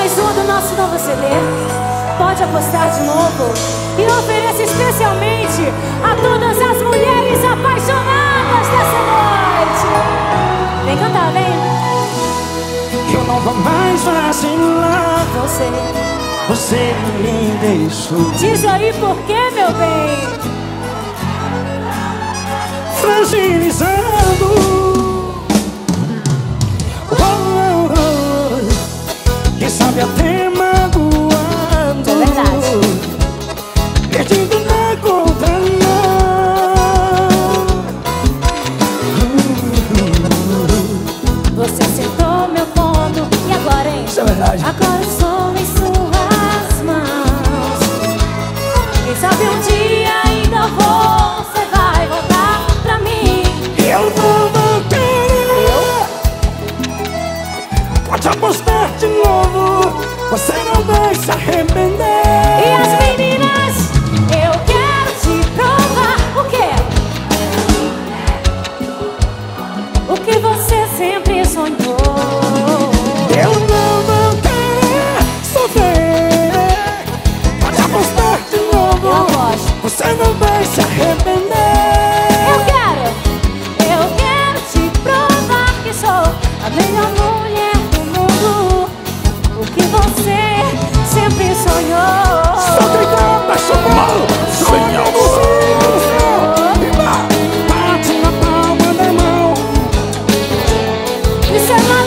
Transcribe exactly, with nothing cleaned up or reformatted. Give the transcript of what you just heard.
mais um do nosso novo C D. Pode apostar de novo. E ofereço especialmente a todas as mulheres apaixonadas dessa noite. Vem cantar, vem. Eu não vou mais vacilar. Você, você me deixou. diz aí por quê, meu bem? Fragilizando. Oh, oh, oh. Quem sabe até magoando. É verdade. Perdido na conta, não. Você sentou meu ponto. E agora, hein? Isso é verdade. Agora estou em suas mãos. Quem sabe um dia ainda você vai voltar pra mim. Eu vou voltar. Pode apostar de novo. Você não vai se arrepender. E as meninas, eu quero te provar o quê? O que você sempre sonhou. Eu não vou querer sofrer. Pode apostar de novo. Eu aposto. Você não vai se arrepender. Eu quero, eu quero te provar que sou a melhor mulher do mundo. O que você sempre sonhou. Só gritar apaixonado. Sem amor. Bate na palma da mão. Isso é